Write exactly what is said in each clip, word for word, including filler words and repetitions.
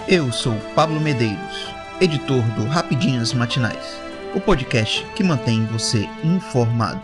Eu sou Pablo Medeiros, editor do Rapidinhas Matinais, o podcast que mantém você informado.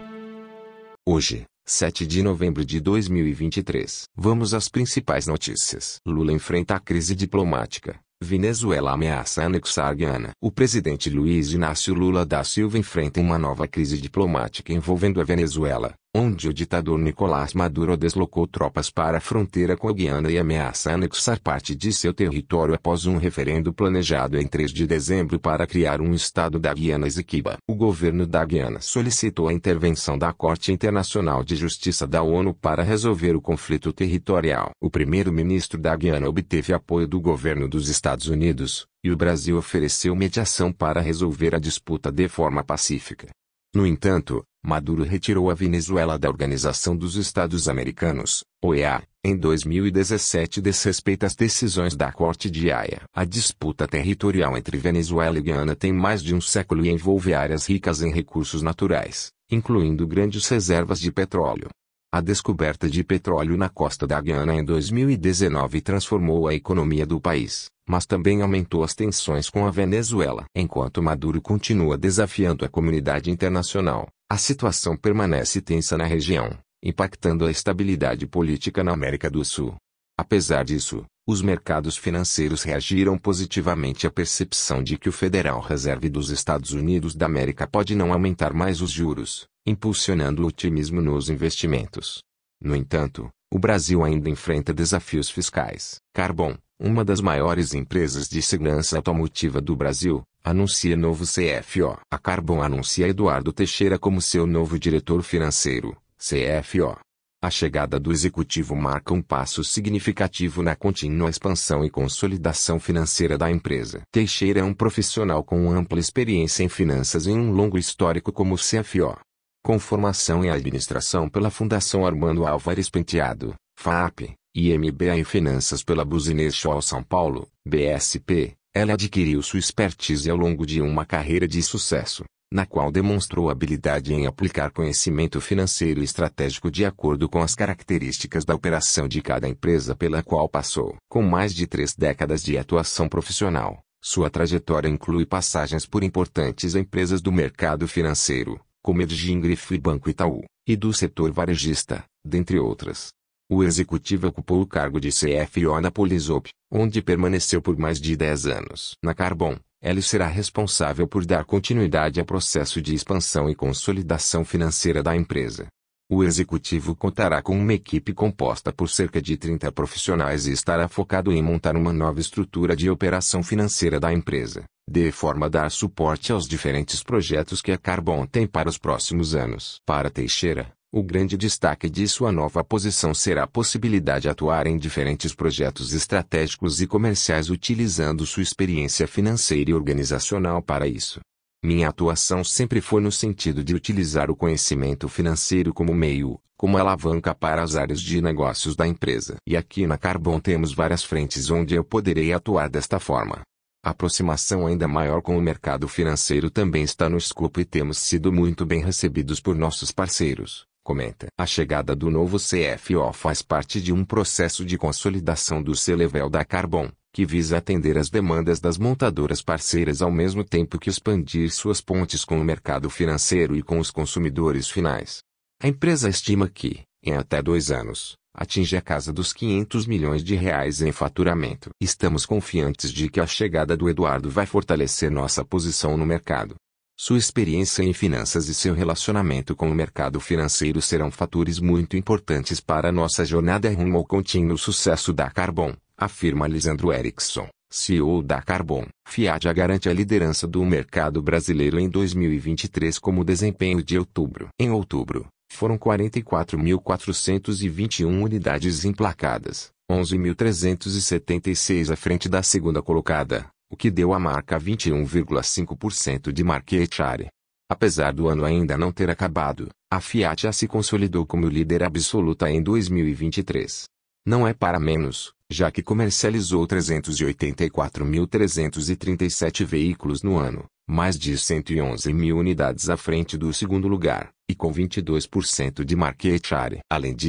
Hoje, sete de novembro de dois mil e vinte e três, vamos às principais notícias. Lula enfrenta a crise diplomática. Venezuela ameaça anexar Guiana. O presidente Luiz Inácio Lula da Silva enfrenta uma nova crise diplomática envolvendo a Venezuela, onde o ditador Nicolás Maduro deslocou tropas para a fronteira com a Guiana e ameaça anexar parte de seu território após um referendo planejado em três de dezembro para criar um estado da Guiana Esequiba. O governo da Guiana solicitou a intervenção da Corte Internacional de Justiça da ONU para resolver o conflito territorial. O primeiro-ministro da Guiana obteve apoio do governo dos Estados Unidos, e o Brasil ofereceu mediação para resolver a disputa de forma pacífica. No entanto, Maduro retirou a Venezuela da Organização dos Estados Americanos, O E A, em dois mil e dezessete desrespeita as decisões da Corte de Haia. A disputa territorial entre Venezuela e Guiana tem mais de um século e envolve áreas ricas em recursos naturais, incluindo grandes reservas de petróleo. A descoberta de petróleo na costa da Guiana em dois mil e dezenove transformou a economia do país, mas também aumentou as tensões com a Venezuela. Enquanto Maduro continua desafiando a comunidade internacional, a situação permanece tensa na região, impactando a estabilidade política na América do Sul. Apesar disso, os mercados financeiros reagiram positivamente à percepção de que o Federal Reserve dos Estados Unidos da América pode não aumentar mais os juros, impulsionando o otimismo nos investimentos. No entanto, o Brasil ainda enfrenta desafios fiscais. Carbon, uma das maiores empresas de segurança automotiva do Brasil, anuncia novo C F O. A Carbon anuncia Eduardo Teixeira como seu novo diretor financeiro, C F O. A chegada do executivo marca um passo significativo na contínua expansão e consolidação financeira da empresa. Teixeira é um profissional com ampla experiência em finanças e um longo histórico como C F O. Com formação em administração pela Fundação Armando Álvares Penteado, F A P, e M B A em finanças pela Business School São Paulo, B S P, ela adquiriu sua expertise ao longo de uma carreira de sucesso, na qual demonstrou habilidade em aplicar conhecimento financeiro e estratégico de acordo com as características da operação de cada empresa pela qual passou. Com mais de três décadas de atuação profissional, sua trajetória inclui passagens por importantes empresas do mercado financeiro, como Ergin Grifo e Banco Itaú, e do setor varejista, dentre outras. O executivo ocupou o cargo de C F O na Polisop, onde permaneceu por mais de dez anos. Na Carbon, ele será responsável por dar continuidade ao processo de expansão e consolidação financeira da empresa. O executivo contará com uma equipe composta por cerca de trinta profissionais e estará focado em montar uma nova estrutura de operação financeira da empresa, de forma a dar suporte aos diferentes projetos que a Carbon tem para os próximos anos. Para Teixeira, o grande destaque de sua nova posição será a possibilidade de atuar em diferentes projetos estratégicos e comerciais utilizando sua experiência financeira e organizacional para isso. Minha atuação sempre foi no sentido de utilizar o conhecimento financeiro como meio, como alavanca para as áreas de negócios da empresa. E aqui na Carbon temos várias frentes onde eu poderei atuar desta forma. A aproximação ainda maior com o mercado financeiro também está no escopo e temos sido muito bem recebidos por nossos parceiros. Comenta. A chegada do novo C F O faz parte de um processo de consolidação do C-Level da Carbon, que visa atender às demandas das montadoras parceiras ao mesmo tempo que expandir suas pontes com o mercado financeiro e com os consumidores finais. A empresa estima que, em até dois anos, atinge a casa dos quinhentos milhões de reais em faturamento. Estamos confiantes de que a chegada do Eduardo vai fortalecer nossa posição no mercado. Sua experiência em finanças e seu relacionamento com o mercado financeiro serão fatores muito importantes para nossa jornada rumo ao contínuo sucesso da Carbon, afirma Lisandro Erickson, C E O da Carbon. Fiat já garante a liderança do mercado brasileiro em dois mil e vinte e três como desempenho de outubro. Em outubro, foram quarenta e quatro mil quatrocentas e vinte e uma unidades emplacadas, onze mil trezentos e setenta e seis à frente da segunda colocada, o que deu a marca vinte e um vírgula cinco por cento de market share. Apesar do ano ainda não ter acabado, a Fiat já se consolidou como líder absoluta em dois mil e vinte e três. Não é para menos, já que comercializou trezentos e oitenta e quatro mil trezentos e trinta e sete veículos no ano, mais de cento e onze mil unidades à frente do segundo lugar, e com vinte e dois por cento de market share. Além disso,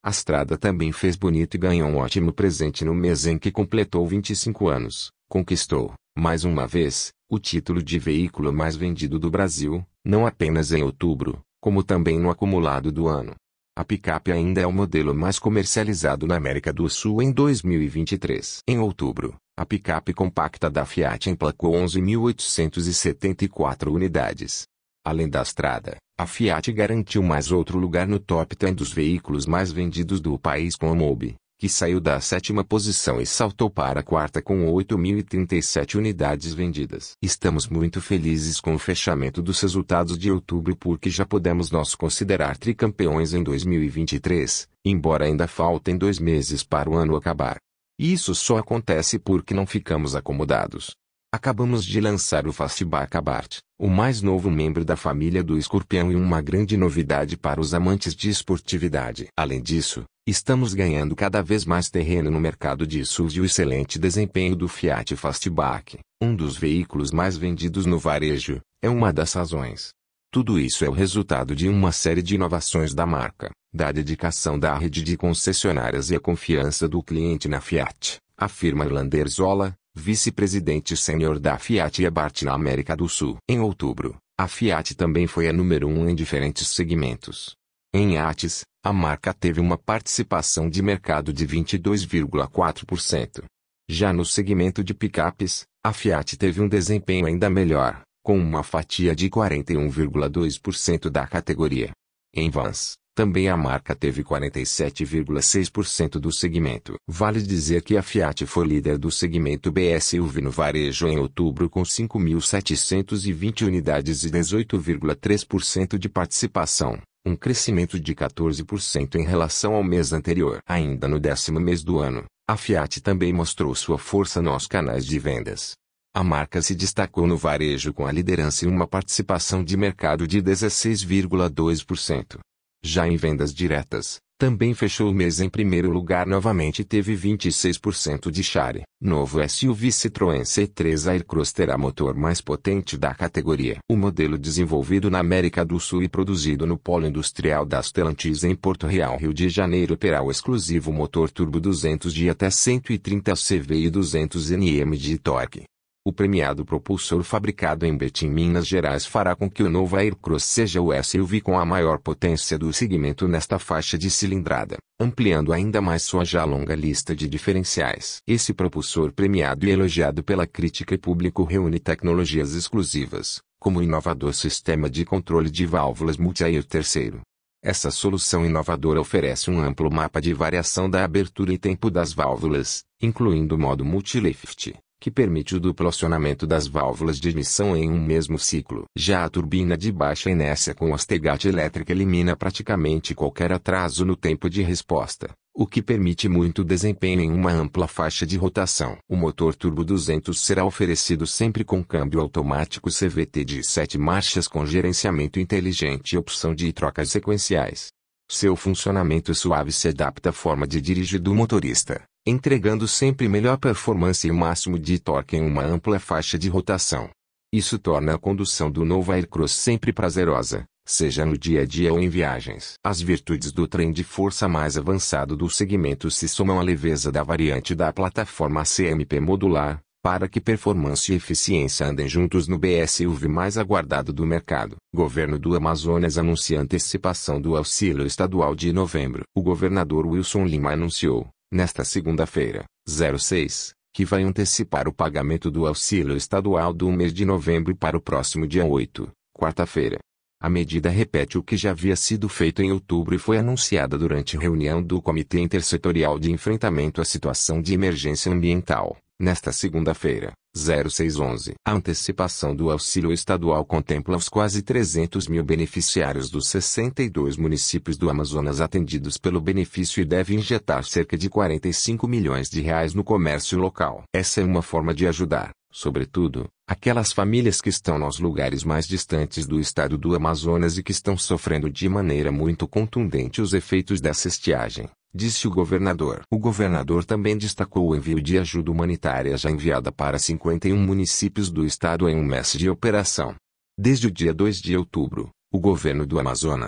A Strada também fez bonito e ganhou um ótimo presente no mês em que completou vinte e cinco anos. Conquistou, mais uma vez, o título de veículo mais vendido do Brasil, não apenas em outubro, como também no acumulado do ano. A picape ainda é o modelo mais comercializado na América do Sul em dois mil e vinte e três. Em outubro, a picape compacta da Fiat emplacou onze mil oitocentas e setenta e quatro unidades. Além da Strada, a Fiat garantiu mais outro lugar no top dez dos veículos mais vendidos do país com a Mobi, que saiu da sétima posição e saltou para a quarta com oito mil e trinta e sete unidades vendidas. Estamos muito felizes com o fechamento dos resultados de outubro porque já podemos nos considerar tricampeões em dois mil e vinte e três, embora ainda faltem dois meses para o ano acabar. E isso só acontece porque não ficamos acomodados. Acabamos de lançar o Fastback Abarth, o mais novo membro da família do Escorpião e uma grande novidade para os amantes de esportividade. Além disso, estamos ganhando cada vez mais terreno no mercado de S U V e o excelente desempenho do Fiat Fastback, um dos veículos mais vendidos no varejo, é uma das razões. Tudo isso é o resultado de uma série de inovações da marca, da dedicação da rede de concessionárias e a confiança do cliente na Fiat, afirma Lander Zola, vice-presidente sênior da Fiat Abarth na América do Sul. Em outubro, a Fiat também foi a número um em diferentes segmentos. Em iates, a marca teve uma participação de mercado de vinte e dois vírgula quatro por cento. Já no segmento de picapes, a Fiat teve um desempenho ainda melhor, com uma fatia de quarenta e um vírgula dois por cento da categoria. Em vans, também a marca teve quarenta e sete vírgula seis por cento do segmento. Vale dizer que a Fiat foi líder do segmento B S U V no varejo em outubro com cinco mil setecentas e vinte unidades e dezoito vírgula três por cento de participação, um crescimento de quatorze por cento em relação ao mês anterior. Ainda no décimo mês do ano, a Fiat também mostrou sua força nos canais de vendas. A marca se destacou no varejo com a liderança e uma participação de mercado de dezesseis vírgula dois por cento. Já em vendas diretas, também fechou o mês em primeiro lugar novamente e teve vinte e seis por cento de share. Novo S U V Citroën C três Aircross terá motor mais potente da categoria. O modelo desenvolvido na América do Sul e produzido no polo industrial da Stellantis em Porto Real, Rio de Janeiro terá o exclusivo motor turbo duzentos de até cento e trinta C V e duzentos newton-metros de torque. O premiado propulsor fabricado em Betim, Minas Gerais fará com que o novo Aircross seja o S U V com a maior potência do segmento nesta faixa de cilindrada, ampliando ainda mais sua já longa lista de diferenciais. Esse propulsor premiado e elogiado pela crítica e público reúne tecnologias exclusivas, como o inovador sistema de controle de válvulas multi-air terceiro. Essa solução inovadora oferece um amplo mapa de variação da abertura e tempo das válvulas, incluindo o modo multi-lift, que permite o duplo acionamento das válvulas de emissão em um mesmo ciclo. Já a turbina de baixa inércia com Ostegate elétrica elimina praticamente qualquer atraso no tempo de resposta, o que permite muito desempenho em uma ampla faixa de rotação. O motor turbo duzentos será oferecido sempre com câmbio automático C V T de sete marchas com gerenciamento inteligente e opção de trocas sequenciais. Seu funcionamento suave se adapta à forma de dirigir do motorista, entregando sempre melhor performance e o máximo de torque em uma ampla faixa de rotação. Isso torna a condução do novo Aircross sempre prazerosa, seja no dia a dia ou em viagens. As virtudes do trem de força mais avançado do segmento se somam à leveza da variante da plataforma C M P modular, para que performance e eficiência andem juntos no B S U V mais aguardado do mercado. Governo do Amazonas anuncia antecipação do auxílio estadual de novembro. O governador Wilson Lima anunciou, nesta segunda-feira, seis, que vai antecipar o pagamento do auxílio estadual do mês de novembro para o próximo dia oito, quarta-feira. A medida repete o que já havia sido feito em outubro e foi anunciada durante reunião do Comitê Intersetorial de Enfrentamento à Situação de Emergência Ambiental, nesta segunda-feira, seis onze. A antecipação do auxílio estadual contempla os quase trezentos mil beneficiários dos sessenta e dois municípios do Amazonas atendidos pelo benefício e deve injetar cerca de quarenta e cinco milhões de reais no comércio local. Essa é uma forma de ajudar, sobretudo, aquelas famílias que estão nos lugares mais distantes do estado do Amazonas e que estão sofrendo de maneira muito contundente os efeitos dessa estiagem, disse o governador. O governador também destacou o envio de ajuda humanitária já enviada para cinquenta e um municípios do estado em um mês de operação. Desde o dia dois de outubro, o governo do Amazonas,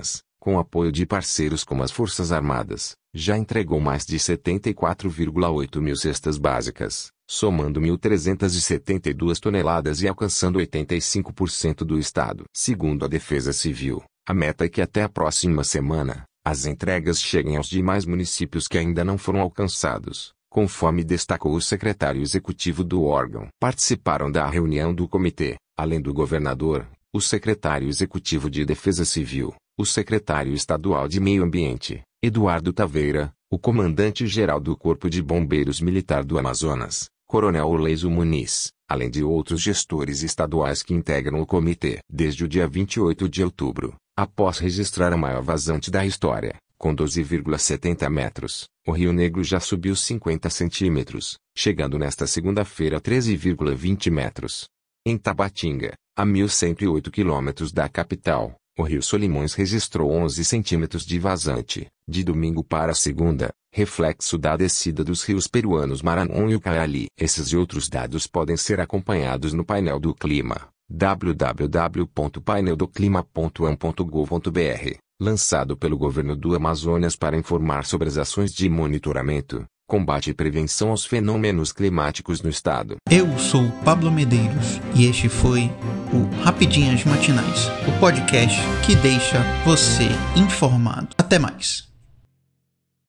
com apoio de parceiros como as Forças Armadas, já entregou mais de setenta e quatro vírgula oito mil cestas básicas, somando mil trezentas e setenta e duas toneladas e alcançando oitenta e cinco por cento do estado. Segundo a Defesa Civil, a meta é que até a próxima semana, as entregas cheguem aos demais municípios que ainda não foram alcançados, conforme destacou o secretário executivo do órgão. Participaram da reunião do comitê, além do governador, o secretário executivo de Defesa Civil, o secretário estadual de Meio Ambiente, Eduardo Taveira, o comandante-geral do Corpo de Bombeiros Militar do Amazonas, Coronel Orlezo Muniz, além de outros gestores estaduais que integram o comitê. Desde o dia vinte e oito de outubro, após registrar a maior vazante da história, com doze vírgula setenta metros, o Rio Negro já subiu cinquenta centímetros, chegando nesta segunda-feira a treze vírgula vinte metros. Em Tabatinga, a mil cento e oito quilômetros da capital, o Rio Solimões registrou onze centímetros de vazante, de domingo para segunda, reflexo da descida dos rios peruanos Maranon e Ucayali. Esses e outros dados podem ser acompanhados no painel do clima, w w w ponto painel do clima ponto am ponto gov ponto br, lançado pelo governo do Amazonas para informar sobre as ações de monitoramento, combate e prevenção aos fenômenos climáticos no estado. Eu sou Pablo Medeiros e este foi o Rapidinhas Matinais, o podcast que deixa você informado. Até mais.